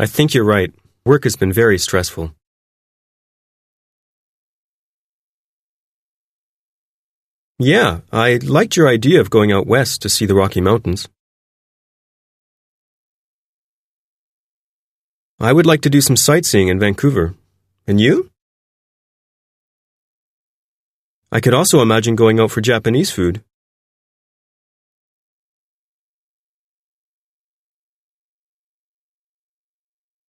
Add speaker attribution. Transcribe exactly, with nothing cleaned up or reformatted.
Speaker 1: I think you're right. Work has been very stressful. Yeah, I liked your idea of going out west to see the Rocky Mountains. I would like to do some sightseeing in Vancouver. And you? I could also imagine going out for Japanese food.